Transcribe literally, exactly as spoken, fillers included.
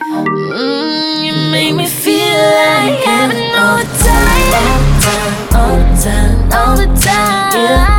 Mm, you make me feel like having all the time, all the time, all the time, all the time. Yeah.